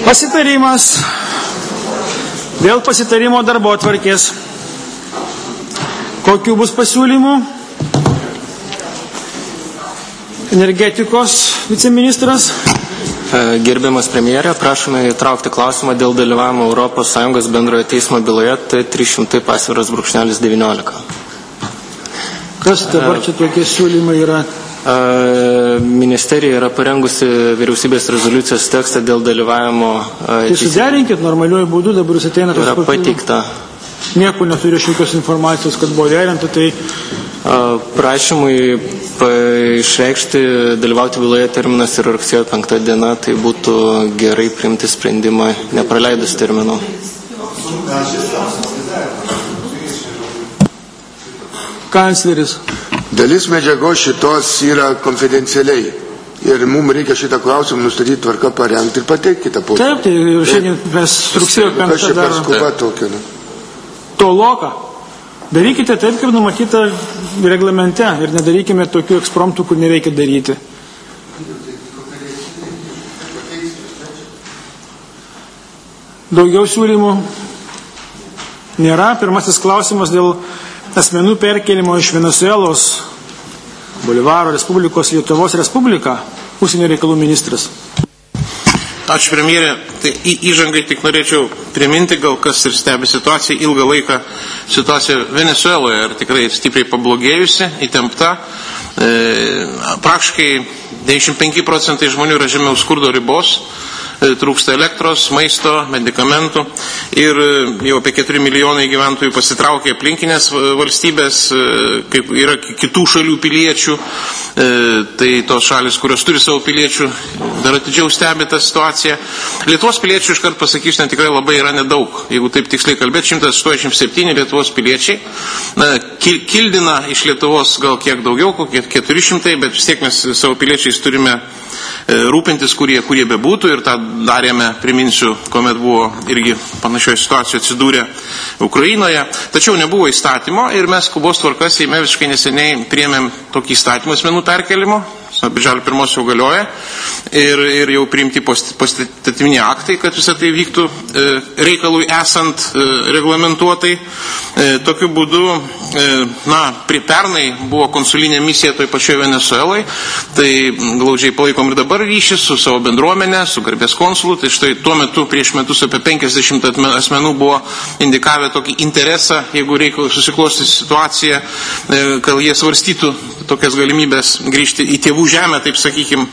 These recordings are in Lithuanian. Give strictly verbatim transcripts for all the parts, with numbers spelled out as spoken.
Pasitarimas dėl pasitarimo darbotvarkės. Kokių bus pasiūlymų? Energetikos viceministras. Gerbiamas premjerė, prašome įtraukti klausimą dėl dalyvavimo Europos Sąjungos bendrojo teismo byloje T trys šimtai pasviras brūkšnelis devyniolika. Kas dabar čia tokie siūlymai yra? Ministerija yra parengusi vyriausybės rezoliucijos tekstą dėl dalyvavimo. Tai suderinkit normaliuoju būdu, dabar jūs ateina yra pateikta. Nieko neturi šiokios informacijos, kad buvo derinta, tai prašymui išreikšti dalyvauti byloje terminas yra rugsėjo penktą diena, tai būtų gerai priimti sprendimą nepraleidus terminų. Kancleris. Dalis medžiagos šitos yra konfidencialiai ir mums reikia šitą klausimą nustatyti tvarką parengti ir pateikti kitą posėdį. Taip, tai šiandien mes rugsėjo penktą dar. Kas čia per tokia? To loka. Darykite taip, kaip numatyta reglamente ir nedarykime tokių ekspromptų, kur nereikia daryti. Daugiau siūlymų nėra. Pirmasis klausimas dėl asmenų perkelimo iš Venezuelos, Bolivaro Respublikos, Lietuvos Respubliką, užsienio reikalų ministras. Ačiū premjerė. Tai į, įžangai tik norėčiau priminti, gal kas ir stebi situaciją, ilgą laiką situacija Venezueloje ir tikrai stipriai pablogėjusi, įtempta. E, praktiškai devyniasdešimt penki procentai žmonių yra žemiau skurdo ribos. Trūksta elektros, maisto, medikamentų ir jau apie keturi milijonai gyventojų pasitraukė aplinkinės valstybės, kaip yra kitų šalių piliečių, tai tos šalis, kurios turi savo piliečių, dar atidžiau stebi tą situaciją. Lietuvos piliečių, iškart pasakysiu, tikrai labai yra nedaug. Jeigu taip tiksliai kalbėti, šimtas aštuoniasdešimt septyni Lietuvos piliečiai. Na, kildina iš Lietuvos gal kiek daugiau, kokie keturi šimtai, bet vis tiek mes savo piliečiais turime rūpintis, kurie, kurie bebūtų, ir tą darėme, priminsiu, kuomet buvo irgi panašioje situacijoje atsidūrė Ukrainoje. Tačiau nebuvo įstatymo ir mes skubos tvarka Seime visiškai neseniai priėmėm tokį įstatymą asmenų perkelimo, birželio pirmos jau galioja, ir, ir jau priimti postatyminiai aktai, kad visą tai vyktų e, reikalui esant e, reglamentuotai. E, tokiu būdu, e, na, pernai buvo konsulinė misija toj pačioje Venezuelai, tai glaudžiai palaikom ir dabar ryšį su savo bendruomenė, su garbės konsulu, tai štai tuo metu prieš metus apie penkiasdešimt asmenų buvo indikavę tokį interesą, jeigu reikia susiklosti situaciją, e, kad jie svarstytų tokias galimybės grįžti į tėvų žemę, taip sakykim.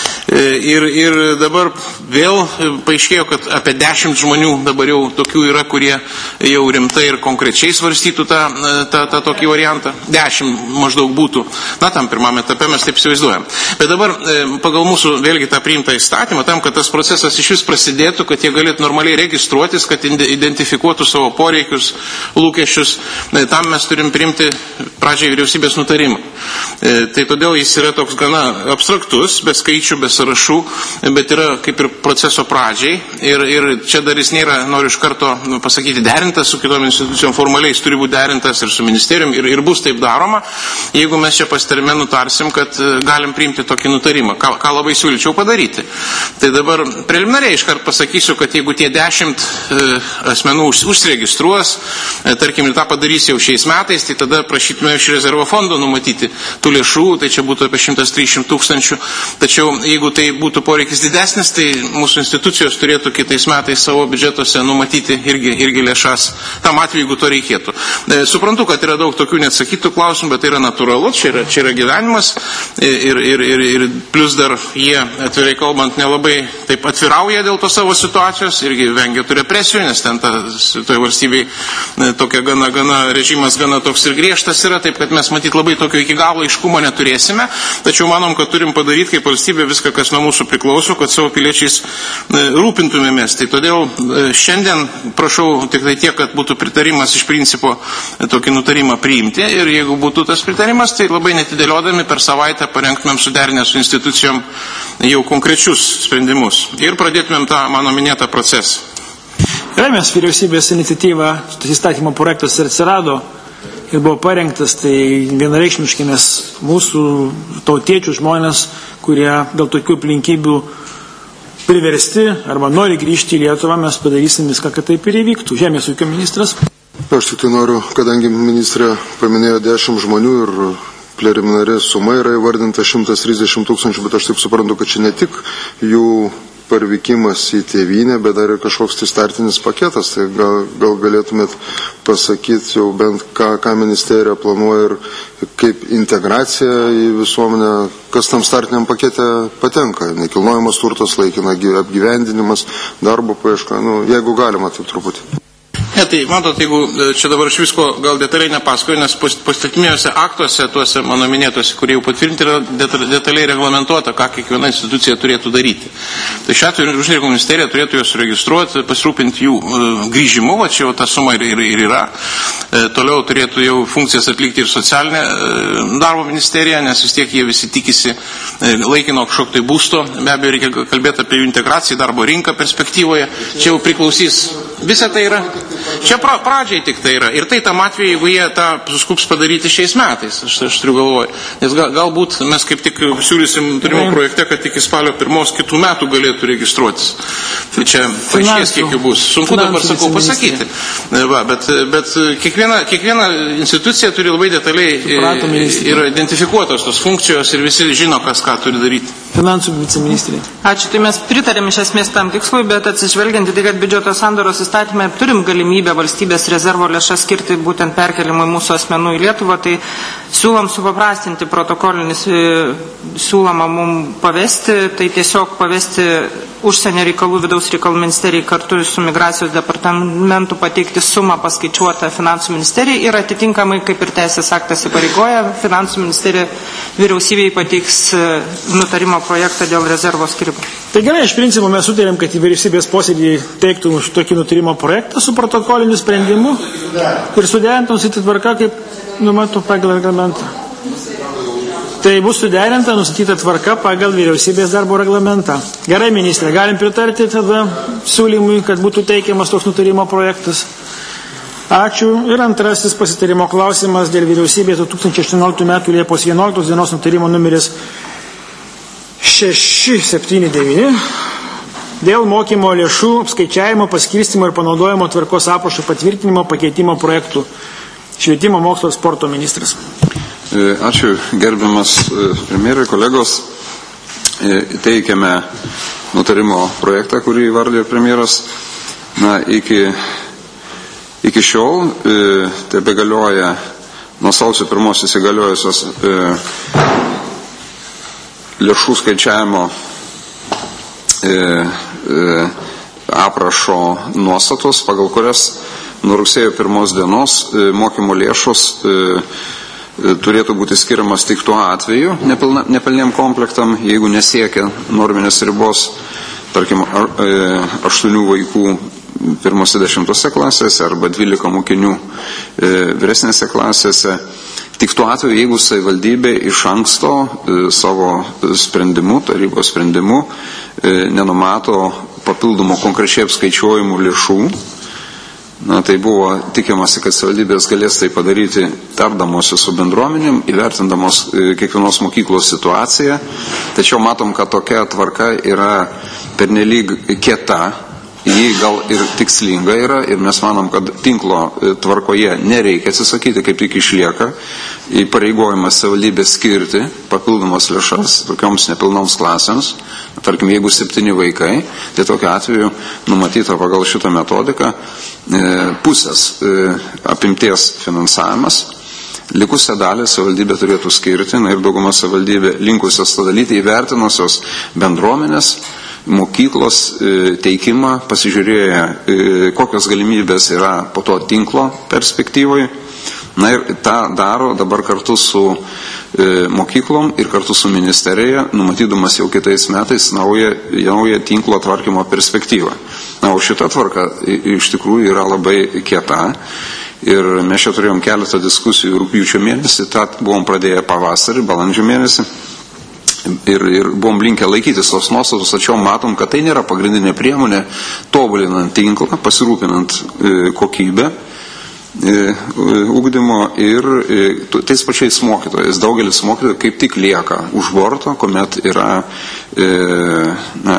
Ir, ir dabar vėl paaiškėjo, kad apie dešimt žmonių dabar jau tokių yra, kurie jau rimtai ir konkrečiai svarstytų tą, tą, tą tokį variantą. Dešimt maždaug būtų. Na, tam pirmame etape mes taip įsivaizduojam. Bet dabar pagal mūsų vėlgi tą priimtą įstatymą, tam, kad tas procesas iš vis prasidėtų, kad jie galėtų normaliai registruotis, kad identifikuotų savo poreikius, lūkesčius, tam mes turim priimti pradžiai vyriausybės nutarimą. Tai todėl jis yra toks gana abstraktus, be skaičių, be sąrašų, bet yra kaip ir proceso pradžiai. Ir, ir čia dar jis nėra, noriu iš karto pasakyti, derintas su kitom institucijom, formaliai jis turi būti derintas ir su ministerijom, ir, ir bus taip daroma, jeigu mes čia pasitarime nutarsim, kad galim priimti tokį nutarimą, ką, ką labai siūlyčiau padaryti. Tai dabar preliminariai iškart pasakysiu, kad jeigu tie dešimt e, asmenų už, užsiregistruos, e, tarkim, ir tą padarys jau šiais metais, tai tada prašytume iš rezervo fondo numatyti tų lėšų, tai čia būtų apie šimtas trisdešimt tūkstančių. Tačiau jeigu tai būtų poreikis didesnis, tai mūsų institucijos turėtų kitais metais savo biudžetuose numatyti irgi, irgi lėšas tam atveju, jeigu to reikėtų. E, suprantu, kad yra daug tokių neatsakytų klausimų, bet tai yra natūralu, čia yra, čia yra gyvenimas ir, ir, ir, ir plus dar jie, atvirai kalbant, nelabai taip atvirauja dėl to savo situacijos, irgi vengia tų represijų, nes ten ta, toje valstybėje tokia gana, gana režimas gana toks ir griežtas yra, taip kad mes matyt labai tokio iki galo aiškumo neturėsime, tačiau manom, kad turim padaryti kaip valstybė viską, kas nuo mūsų priklauso, kad savo piliečiais rūpintumėmės. Tai todėl šiandien prašau tik tai tiek, kad būtų pritarimas iš principo tokį nutarimą priimti, ir jeigu būtų tas pritarimas, tai labai netidėliodami per savaitę parengtumėm suderinę su institucijom jau konkrečius sprendimus ir pradėtumėm tą mano minėtą procesą. Remės vyriausybės iniciatyvą, tas įstatymo projektas ir atsirado ir buvo parengtas, tai vienareikšmiškai mes mūsų tautiečių žmonės, kurie dėl tokių aplinkybių priversti arba nori grįžti į Lietuvą, mes padarysim viską, kad taip ir įvyktų. Žemės ūkio ministras. Aš tik tai noriu, kadangi ministrė paminėjo dešimt žmonių ir preliminari suma yra įvardinta šimtas trisdešimt tūkstančių, bet aš taip suprantu, kad čia ne tik jų parvykimas į tėvynę, bet dar ir kažkoks tai startinis paketas. Tai gal, gal galėtumėt pasakyti jau bent, ką, ką ministerija planuoja ir kaip integracija į visuomenę, kas tam startiniam pakete patenka. Nekilnojamas turtas, laikina apgyvendinimas, darbo paieška, nu, jeigu galima, tai truputį. Ne, tai matot, jeigu čia dabar aš visko gal detaliai nepasakoju, nes postatymėjose aktuose, tuose mano minėtuose, kurie jau patvirtinti, yra detaliai reglamentuota, ką kiekviena institucija turėtų daryti. Tai šiuo atveju Užsienio reikalų ministerija turėtų juos registruoti, pasirūpinti jų grįžimu, va čia jau ta suma ir, ir, ir yra. Toliau turėtų jau funkcijas atlikti ir socialinė darbo ministerija, nes vis tiek jie visi tikisi laikino kažkokio tai būsto. Be abejo, reikia kalbėti apie jų integraciją darbo rinką perspektyvoje. Čia jau priklausys. Visa tai yra. Čia pra, pradžiai tik tai yra. Ir tai tam atveju, jeigu jie tą suskups padaryti šiais metais, aš, aš turiu galvoju. Nes gal, galbūt mes kaip tik siūlysim turimo projekte, kad iki spalio pirmos kitų metų galėtų registruotis. Tai čia paaiškės, kiek jų bus. Sunku dabar sakau pasakyti. Va, bet bet kiekviena, kiekviena institucija turi labai detaliai ir identifikuotos tos funkcijos ir visi žino, kas ką turi daryti. Finansų viceministrė. Ačiū, tai mes pritarėm iš esmės tam tikslui, bet atsižvelgiant į tai, kad biudžeto sandaros įstatymė turim galimybę valstybės rezervo lėšas skirti būtent perkelimui mūsų asmenų į Lietuvą, tai siūlom supaprastinti protokolinis, siūloma mums pavesti, tai tiesiog pavesti užsienio reikalų, vidaus reikalų ministerijai kartu su migracijos departamentu pateikti sumą paskaičiuotą finansų ministerijai ir atitinkamai, kaip ir teisės aktas įpareigoja, finansų ministerija vyriausybei pateiks nutarimo projektą dėl rezervo skirimo. Tai gerai, iš principo mes sutarėm, kad į vyriausybės posėdį teiktų tokį nutarimo projektą su protokoliniu sprendimu ir suderintam su tvarka, kaip numato pagal reglamentą. Tai bus suderinta, nustatyta tvarka pagal vyriausybės darbo reglamentą. Gerai, ministrė, galim pritarti tada siūlymui, kad būtų teikiamas toks nutarimo projektas. Ačiū. Ir antrasis pasitarimo klausimas dėl vyriausybės du tūkstančiai aštuonioliktų metų Liepos vienuoliktos dienos nutarimo numeris šeši septyni devyni dėl mokymo lėšų apskaičiavimo, paskirstimo ir panaudojimo tvarkos aprašo patvirtinimo pakeitimo projektų. Švietimo, mokslo ir sporto ministras. Ačiū, gerbiamas premjerai, kolegos. Teikiame nutarimo projektą, kurį įvardė premjeras. Na, iki, iki šiol e, tebe galioja nuo sausio pirmos įsigaliojusios e, lėšų skaičiavimo e, e, aprašo nuostatos, pagal kurias nuo rugsėjo pirmos dienos e, mokymo lėšos e, e, turėtų būti skiriamas tik tuo atveju nepilna, nepilniem komplektam, jeigu nesiekia norminės ribos, tarkim, aštuonių vaikų pirmose dešimtose klasėse arba dvylika mokinių e, vyresnėse klasėse. Tik tuo atveju, jeigu savivaldybė iš anksto e, savo sprendimu, tarybos sprendimu, e, nenumato papildomų konkrečiai apskaičiuojamų lėšų. Na, tai buvo tikimasi, kad savivaldybės galės tai padaryti tardamosi su bendruomenėm, įvertindamos e, kiekvienos mokyklos situaciją. Tačiau matom, kad tokia tvarka yra pernelyg kieta. Jį gal ir tikslinga yra ir mes manom, kad tinklo tvarkoje nereikia atsisakyti, kaip tik išlieka įpareigojimas savivaldybės skirti papildomas lėšas tokioms nepilnoms klasėms. Tarkim, jeigu septyni vaikai, tai tokiu atveju numatyta pagal šitą metodiką pusės apimties finansavimas. Likusią dalį savivaldybė turėtų skirti, na ir dauguma savivaldybė linkusios tą dalyti įvertinusios bendruomenės, mokyklos teikimą, pasižiūrėję, kokios galimybės yra po to tinklo perspektyvoje. Na ir tą daro dabar kartu su mokyklom ir kartu su ministerija, numatydamas jau kitais metais naują, naują tinklo tvarkymo perspektyvą. Na, o šita tvarka iš tikrųjų yra labai kieta. Ir mes čia turėjom keletą diskusijų rugpjūčio mėnesį, tą buvom pradėję pavasarį, balandžio mėnesį. Ir, ir buvom linkę laikytis tos nuostatos, tačiau matom, kad tai nėra pagrindinė priemonė tobulinant tinklą, pasirūpinant e, kokybę e, ugdymo ir e, tais pačiais mokytojais. Daugelis mokytojų kaip tik lieka už borto, kuomet yra e, na,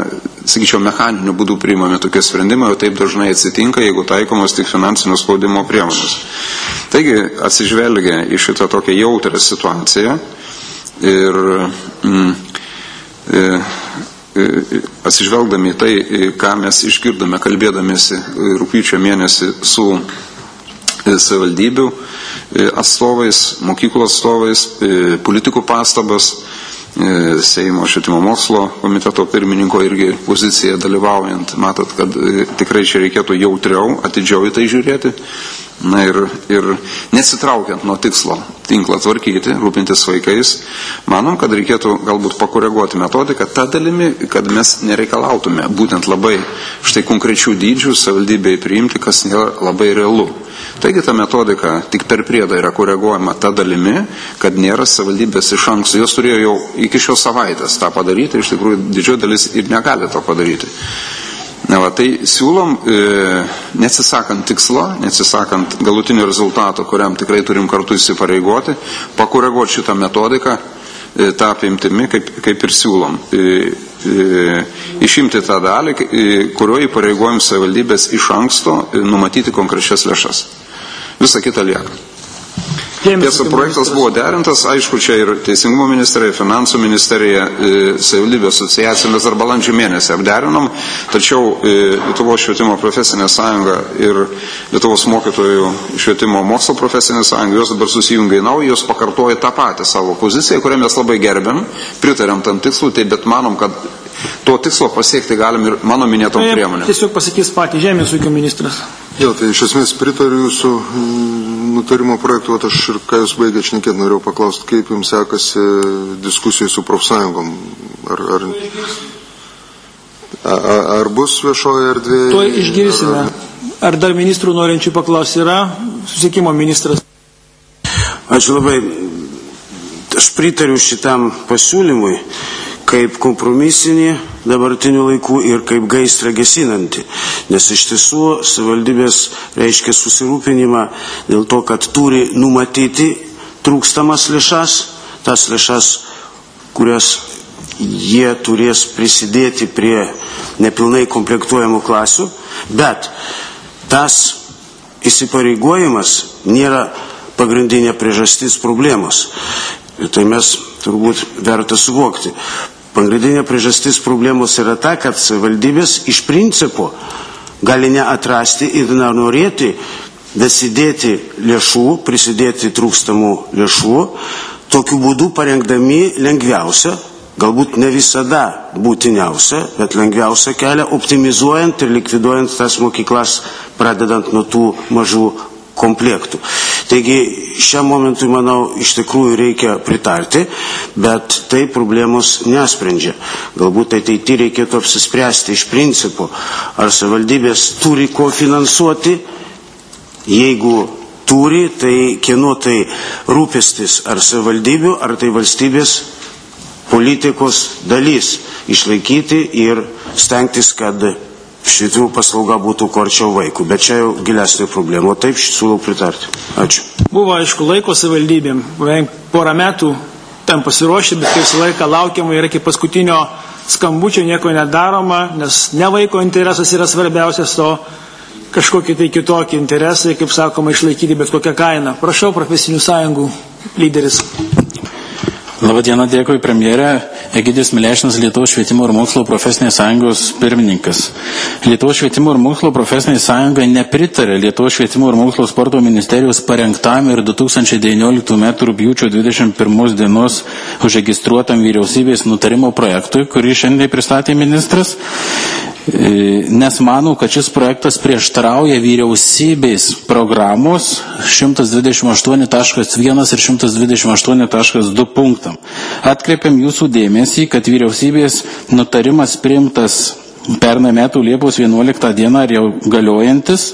sakyčiau, mechaniniu būdu priimami tokie sprendimai, o taip dažnai atsitinka, jeigu taikomos tik finansinio spaudimo priemonės. Taigi, atsižvelgia į šitą tokią jautrą situaciją ir mm, e, e, atsižvelgdami į tai, ką mes išgirdome kalbėdamėsi rugpjūčio mėnesį su savivaldybių atstovais, mokyklų atstovais, politikų pastabas, Seimo švietimo mokslo komiteto pirmininko irgi poziciją dalyvaujant, matot, kad tikrai čia reikėtų jautriau, atidžiau į tai žiūrėti, na ir, ir nesitraukiant nuo tikslo tinklą tvarkyti, rūpintis vaikais, manom, kad reikėtų galbūt pakoreguoti metodiką tą dalimi, kad mes nereikalautume būtent labai štai konkrečių dydžių savivaldybėje priimti, kas nėra labai realu. Taigi ta metodika tik per priedą yra koreguojama tą dalimi, kad nėra savivaldybės iš anksto. Jos turėjo jau iki šios savaitės tą padaryti, iš tikrųjų didžioji dalis ir negali to padaryti. Na, va, tai siūlom, e, neatsisakant tikslo, neatsisakant galutinio rezultato, kuriam tikrai turim kartu įsipareigoti, pakoreguoti šitą metodiką, e, tą apimtimi, kaip, kaip ir siūlom. E, e, išimti tą dalį, e, kurioje įpareigojom savivaldybės iš anksto e, numatyti konkrečias lėšas. Visa kita lieka. Tiesa, projektas buvo derintas, aišku, čia ir Teisingumo ministerija, Finansų ministerija, savivaldybių asociacija, mes dar balandžio mėnesį apderinom, tačiau Lietuvos švietimo profesinė sąjunga ir Lietuvos mokytojų švietimo mokslo profesinė sąjunga, jos dabar susijungia į naują, jos pakartoja tą patį savo poziciją, kurią mes labai gerbiam, pritarėm tam tikslui, tai bet manom, kad to tikslo pasiekti galim ir mano minėtom priemonėm. Tiesiog pasakys patį Žemės ūkio ministras. Jo, tai iš esmės pritariu jūsų nutarimo projektu, o aš ir ką jūs baigėte šnekėti, norėjau paklausti, kaip jums sekasi diskusijai su profsąjungom. Ar, ar, ar, ar bus viešoje erdvėje? To išgirsime. Ar, ar dar ministrų norinčių paklausti yra? Susisiekimo ministras. Ačiū labai. Aš pritariu šitam pasiūlymui kaip kompromisinį dabartinių laikų ir kaip gaisrą gesinantį. Nes iš tiesų savivaldybės reiškia susirūpinimą dėl to, kad turi numatyti trūkstamas lėšas, tas lėšas, kurias jie turės prisidėti prie nepilnai komplektuojamų klasių, bet tas įsipareigojimas nėra pagrindinė priežastis problemos. Ir tai mes turbūt verta suvokti. Pagrindinė priežastis problemos yra ta, kad savivaldybės iš principo gali neatrasti ir nenorėti dasidėti lėšų, prisidėti trūkstamų lėšų, tokiu būdu parengdami lengviausią, galbūt ne visada būtiniausią, bet lengviausią kelią, optimizuojant ir likviduojant tas mokyklas, pradedant nuo tų mažų komplektų. Taigi šiam momentui, manau, iš tikrųjų reikia pritarti, bet tai problemos nesprendžia. Galbūt ateityje reikėtų apsispręsti iš principo, ar savivaldybės turi ko finansuoti, jeigu turi, tai kieno tai rūpestis, ar savivaldybių, ar tai valstybės politikos dalis išlaikyti ir stengtis, kad švietimo paslauga būtų kuo arčiau vaikų, bet čia jau gilesnė problema, o taip siūlau pritarti. Ačiū. Buvo, aišku, laiko savivaldybėm, porą metų tam pasiruošę, bet visą laiką laukiama ir iki paskutinio skambučio nieko nedaroma, nes ne vaiko interesas yra svarbiausias, o kažkokie tai kitokie interesai, kaip sakoma, išlaikyti bet kokią kainą. Prašau, profesinių sąjungų lyderis. Labadiena, dėkui premjerė. Egidijus Milešinas, Lietuvos švietimo ir mokslo profesinės sąjungos pirmininkas. Lietuvos švietimo ir mokslo profesinė sąjunga nepritarė Lietuvos švietimo ir mokslo sporto ministerijos parengtam ir du tūkstančiai devynioliktų metų rugpjūčio dvidešimt pirmos dienos užregistruotam vyriausybės nutarimo projektui, kurį šiandien pristatė ministras, nes manau, kad šis projektas prieštarauja vyriausybės programos šimtas dvidešimt aštuoni taškas vienas ir šimtas dvidešimt aštuoni taškas du punktam. Atkreipiam jūsų dėmesį, kad vyriausybės nutarimas priimtas pernai metų Liepos vienuoliktą dieną ir jau galiojantis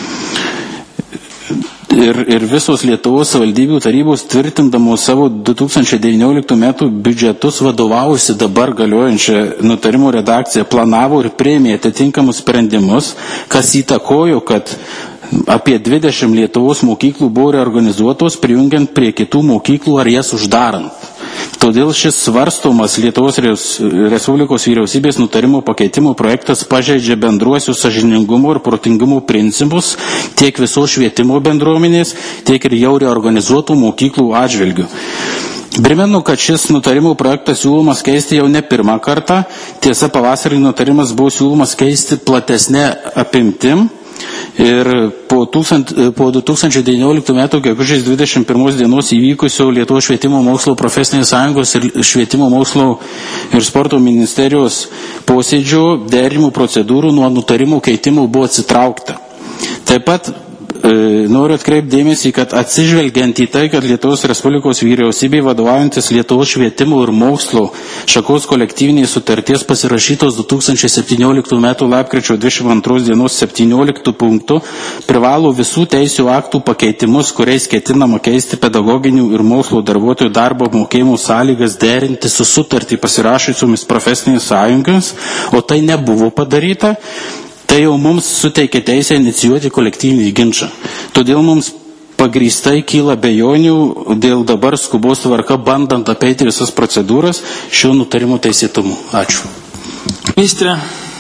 ir, ir visos Lietuvos savivaldybių tarybos tvirtindamos savo du tūkstančiai devynioliktų metų biudžetus vadovausi dabar galiojančią nutarimo redakciją, planavo ir priėmė atitinkamus sprendimus, kas įtakojo, kad apie dvidešimt Lietuvos mokyklų buvo reorganizuotos, prijungiant prie kitų mokyklų ar jas uždarant. Todėl šis svarstomas Lietuvos Respublikos vyriausybės nutarimo pakeitimo projektas pažeidžia bendruosius sąžiningumo ir protingumo principus tiek visos švietimo bendruomenės, tiek ir jau reorganizuotų mokyklų atžvilgių. Primenu, kad šis nutarimo projektas siūlomas keisti jau ne pirmą kartą. Tiesa, pavasarį nutarimas buvo siūlomas keisti platesnė apimtim. Ir po, tūkstant, po du tūkstančiai devynioliktų metų gegužės dvidešimt pirmos dienos įvykusio Lietuvos švietimo mokslo profesinės sąjungos ir švietimo mokslo ir sporto ministerijos posėdžio derinimų procedūrų nuo nutarimo keitimo buvo atsitraukta. Taip pat noriu atkreipdėmėsi, kad atsižvelgiant į tai, kad Lietuvos Respublikos vyriausybei vadovaujantis Lietuvos švietimo ir mokslo šakos kolektyvinės sutarties pasirašytos du tūkstančiai septynioliktų metų lapkričio dvidešimt antros dienos septynioliktų punktų privalo visų teisių aktų pakeitimus, kuriais ketinama keisti pedagoginių ir mokslo darbuotojų darbo apmokėjimo sąlygas derinti su sutartį pasirašysiomis profesinės sąjungomis, o tai nebuvo padaryta. Tai jau mums suteikia teisę inicijuoti kolektyvinį ginčą. Todėl mums pagrįstai kyla bejonių dėl dabar skubos tvarka bandant apeiti visas procedūras šio nutarimo teisėtumu. Ačiū. Ministrė.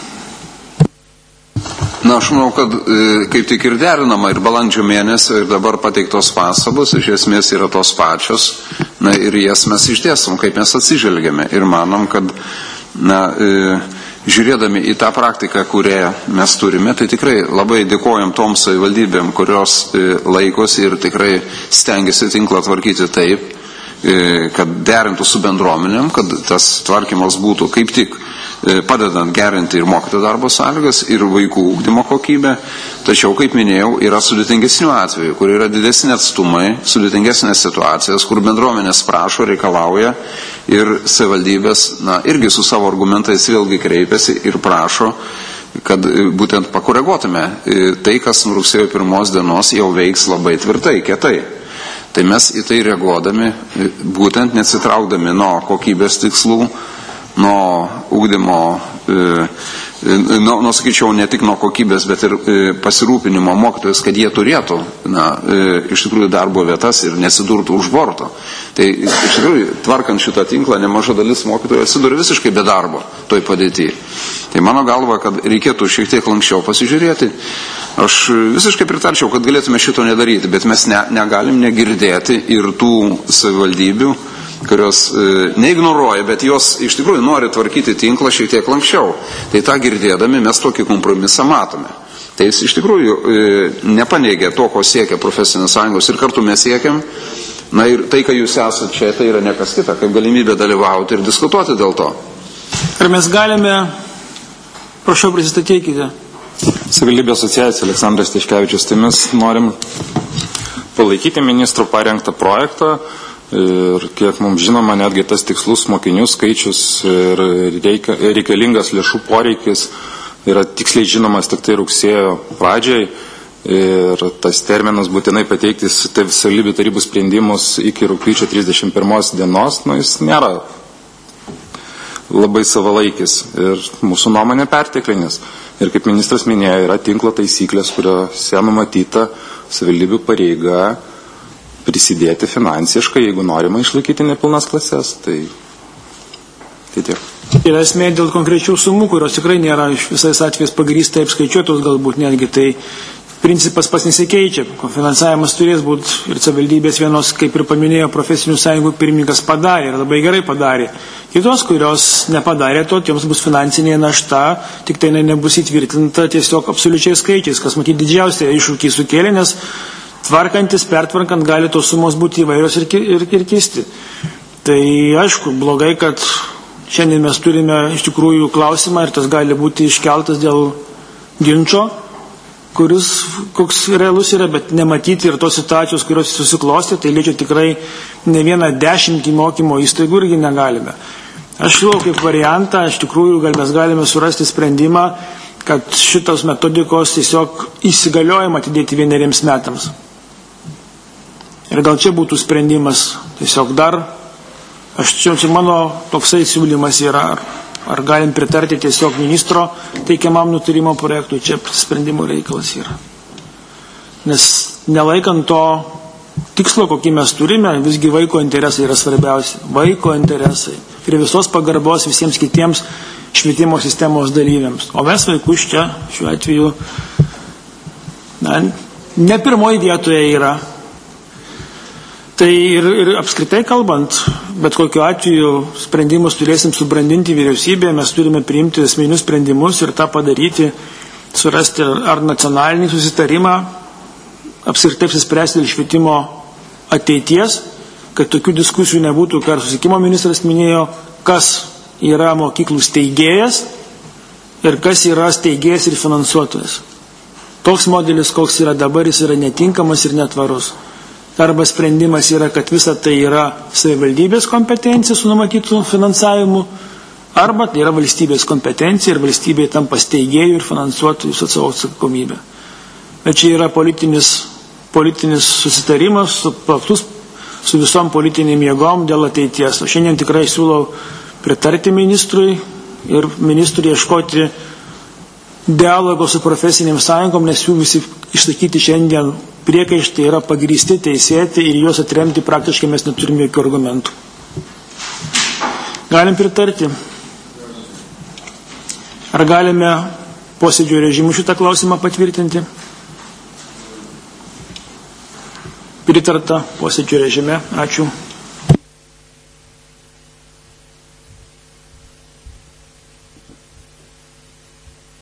Na, aš manau, kad kaip tik ir derinama ir balandžio mėnesio ir dabar pateiktos pastabos iš esmės yra tos pačios. Na, ir jas mes išdėstom, kaip mes atsižvelgiame. Ir manom, kad na, e, žiūrėdami į tą praktiką, kurią mes turime, tai tikrai labai dėkojam tom savivaldybėm, kurios laikosi ir tikrai stengiasi tinklą tvarkyti taip, kad derintų su bendruomenėm, kad tas tvarkymas būtų kaip tik padedant gerinti ir mokytojų darbo sąlygas, ir vaikų ugdymo kokybę. Tačiau, kaip minėjau, yra sudėtingesnių atvejų, kur yra didesni atstumai, sudėtingesnės situacijas, kur bendruomenės prašo, reikalauja ir savivaldybės, na, irgi su savo argumentais vėlgi kreipiasi ir prašo, kad būtent pakoreguotume tai, kas nuo rugsėjo pirmos dienos jau veiks labai tvirtai, kietai. Tai mes į tai reaguodami, būtent neatsitraukdami nuo kokybės tikslų, nuo ugdymo, nuo, nu, sakyčiau, ne tik nuo kokybės, bet ir pasirūpinimo mokytojus, kad jie turėtų, na, iš tikrųjų darbo vietas ir nesidurtų už borto. Tai iš tikrųjų, tvarkant šitą tinklą, nemaža dalis mokytojų atsiduria visiškai be darbo toj padėtyje. Tai mano galva, kad reikėtų šiek tiek lankščiau pasižiūrėti. Aš visiškai pritarčiau, kad galėtume šito nedaryti, bet mes ne, negalim negirdėti ir tų savivaldybių, kurios e, neignoruoja, bet jos iš tikrųjų nori tvarkyti tinklą šiek tiek lankščiau. Tai tą girdėdami mes tokį kompromisą matome. Tai jis iš tikrųjų e, nepaneigia to, ko siekia profesinės sąjungos ir kartu mes siekiam. Na ir tai, kai jūs esate čia, tai yra nekas kita, kaip galimybė dalyvauti ir diskutuoti dėl to. Ar mes galime, prašau, prisistatykite. Savivaldybės asociacija Aleksandras Tiškevičius, tai mes norim palaikyti ministrų parengtą projektą. Ir kiek mums žinoma, netgi tas tikslus mokinių skaičius ir reika, reikalingas lėšų poreikis yra tiksliai žinomas tik tai rugsėjo pradžiai. Ir tas terminas būtinai pateikti savivaldybių tarybų sprendimus iki rugpjūčio trisdešimt pirmos dienos, nu, jis nėra labai savalaikis ir mūsų nuomonė perteklinis. Ir kaip ministras minėjo, yra tinklo taisyklės, kuriuose numatyta savivaldybių pareiga prisidėti finansiškai, jeigu norima išlaikyti nepilnas klases. Tai, tai tiek. Yra esmė dėl konkrečių sumų, kurios tikrai nėra iš visais atvejais pagrįstai apskaičiuotos galbūt netgi. Tai principas pas nesikeičia. Finansavimas turės būti ir savivaldybės vienos, kaip ir paminėjo, profesinių sąjungų pirmininkas padarė ir labai gerai padarė. Kitos, kurios nepadarė to, tiems bus finansinė našta, tik tai nebus įtvirtinta tiesiog absoliučiai skaičiais, kas matyti didžiausiai iššūkiai sukėlė, nes tvarkantis, pertvarkant gali tos sumos būti įvairios ir, ir, ir kisti. Tai aišku, blogai, kad šiandien mes turime iš tikrųjų klausimą ir tas gali būti iškeltas dėl ginčo, kuris koks realus yra, bet nematyti ir tos situacijos, kurios susiklostė, tai liečia tikrai ne vieną dešimtį mokymo įstaigų irgi negalime. Aš siūlau kaip variantą, iš tikrųjų gal mes galime surasti sprendimą, kad šitos metodikos tiesiog įsigaliojimą atidėti vieneriems metams. Ir gal čia būtų sprendimas tiesiog dar, aš čia, čia mano toksai siūlymas yra, ar, ar galim pritarti tiesiog ministro teikiamam nutarimo projektui, čia sprendimo reikalas yra. Nes nelaikant to tikslo, kokį mes turime, visgi vaiko interesai yra svarbiausi. Vaiko interesai. Ir visos pagarbos visiems kitiems švietimo sistemos dalyviams. O mes vaikus čia, šiuo atveju, na, ne pirmoji vietoje yra. Tai ir, ir apskritai kalbant, bet kokiu atveju sprendimus turėsim subrandinti vyriausybėje, mes turime priimti esminius sprendimus ir tą padaryti, surasti ar nacionalinį susitarimą, apskritai apsispręsti dėl švietimo ateities, kad tokių diskusijų nebūtų, ką susisiekimo ministras minėjo, kas yra mokyklų steigėjas ir kas yra steigėjas ir finansuotojas. Toks modelis, koks yra dabar, jis yra netinkamas ir netvarus. Arba sprendimas yra, kad visa tai yra savivaldybės kompetencija su numatytų finansavimu, arba tai yra valstybės kompetencija ir valstybė tampa steigėjų ir finansuotojų su savo atsakomybė. Bet čia yra politinis, politinis susitarimas su, platus, su visom politinėm jėgom dėl ateities. O šiandien tikrai siūlau pritarti ministrui ir ministrui ieškoti dialogo su profesinėm sąjungom, nes jų visi išsakyti šiandien priekaištai yra pagrįsti, teisėti ir juos atremti praktiškai mes neturime jokių argumentų. Galim pritarti. Ar galime posėdžio režimu šitą klausimą patvirtinti? Pritarta posėdžio režime. Ačiū.